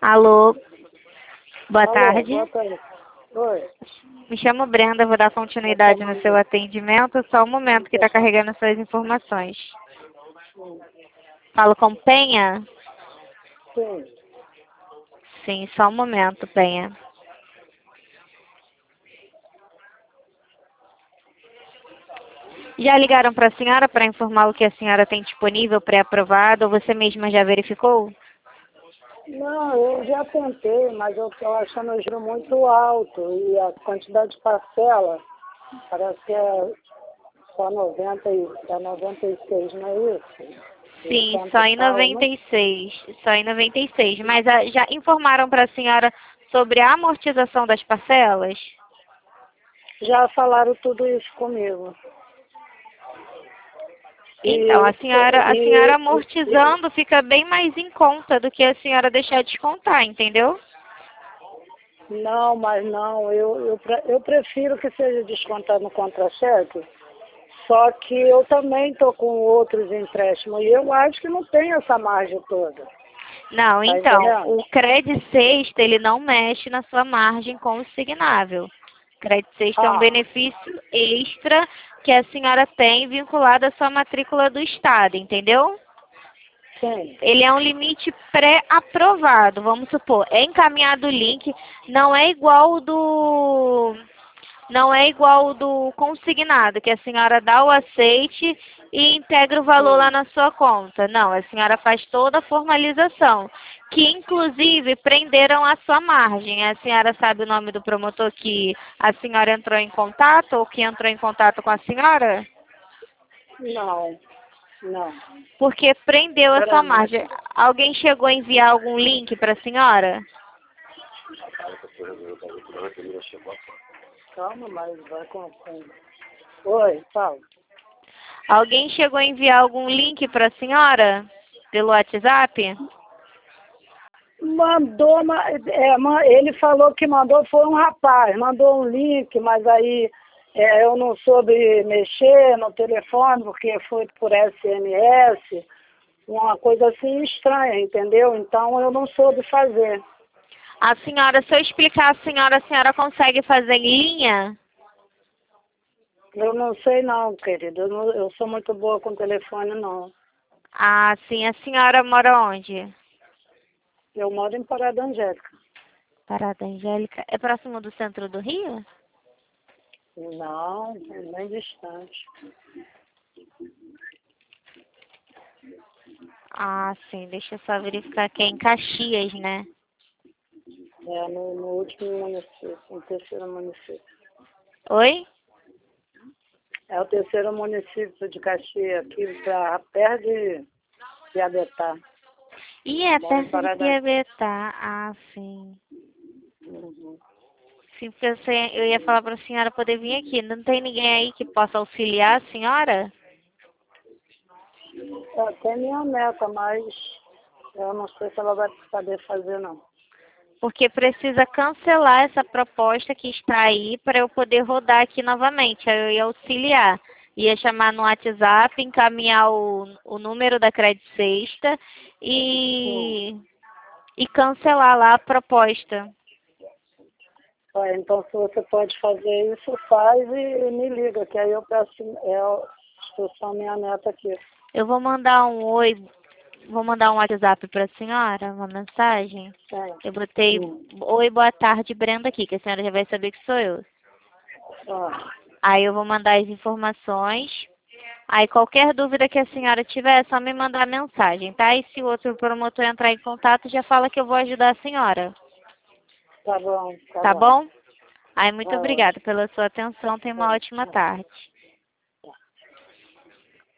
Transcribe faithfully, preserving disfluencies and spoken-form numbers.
Alô, boa Alô, tarde. boa tarde. Oi. Me chamo Brenda, vou dar continuidade no seu atendimento. Só um momento que está carregando suas informações. Falo com Penha? Sim. Sim, só um momento, Penha. Já ligaram para a senhora para informar o que a senhora tem disponível pré-aprovado ou você mesma já verificou? Não, eu já tentei, mas eu estou achando o juro muito alto e a quantidade de parcela parece que é só noventa e, é noventa e seis, não é isso? Sim, Enquanto só em tal, noventa não- e seis. Só em noventa e seis. Mas ah, já informaram para a senhora sobre a amortização das parcelas? Já falaram tudo isso comigo. Então, E, a senhora, a senhora e, amortizando fica bem mais em conta do que a senhora deixar descontar, entendeu? não, mas não, eu, eu, pre- eu prefiro que seja descontado no contra-cheque, só que eu também estou com outros empréstimos e eu acho que não tem essa margem toda. Não, Tá então, entendendo? o crédito sexta, ele não mexe na sua margem consignável. Crédito sexta é um Ah, benefício extra que a senhora tem vinculado à sua matrícula do Estado, entendeu? sim. Ele é um limite pré-aprovado, vamos supor, é encaminhado o link, não é igual o do não é igual o do consignado, que a senhora dá o aceite e integra o valor lá Hum. na sua conta. Não, a senhora faz toda a formalização, que inclusive prenderam a sua margem. A senhora sabe o nome do promotor que a senhora entrou em contato ou que entrou em contato com a senhora? Não, não. Porque prendeu a sua Sinceramente. margem. Alguém chegou a enviar algum link para a senhora? Calma, mas vai com. com- Oi, fala. Alguém chegou a enviar algum link para a senhora pelo WhatsApp? Mandou, mas é, ma- ele falou que mandou, foi um rapaz, mandou um link, mas aí é, eu não soube mexer no telefone, porque foi por S M S, uma coisa assim estranha, entendeu? Então eu não soube fazer. A senhora, se eu explicar a senhora, a senhora consegue fazer em linha? Eu não sei não, querido, eu, não- eu sou muito boa com telefone, não. Ah, sim. A senhora mora onde? Eu moro em Parada Angélica. Parada Angélica. É próximo do centro do Rio? Não, é bem distante. Ah, sim. Deixa eu só verificar aqui. É em Caxias, né? É no, no último município, no terceiro município. Oi? É o terceiro município de Caxias, aqui pra, perto de, de Abetá. E é Moro em perto de Parada. Piabetá. Ah, sim. Uhum. Sim, porque eu, sei- eu ia falar para a senhora poder vir aqui. Não tem ninguém aí que possa auxiliar a senhora? É, tem minha neta, mas eu não sei se ela vai saber fazer, não. Porque precisa cancelar essa proposta que está aí para eu poder rodar aqui novamente. Aí eu ia auxiliar. Ia chamar no WhatsApp, encaminhar o, o número da Crédito Sexta Hum. e, e cancelar lá a proposta. É, então, se você pode fazer isso, faz e me liga, que aí eu peço é, a instrução à minha neta aqui. Eu vou mandar um oi, vou mandar um WhatsApp para a senhora, uma mensagem. É. Eu botei Hum. oi, boa tarde, Brenda aqui, que a senhora já vai saber que sou eu. Ah, Aí eu vou mandar as informações. Aí qualquer dúvida que a senhora tiver, é só me mandar mensagem, tá? E se o outro promotor entrar em contato, já fala que eu vou ajudar a senhora. tá bom, tá Tá bom. bom? Aí muito Tá ótimo. obrigada pela sua atenção. Tenha uma ótima tarde.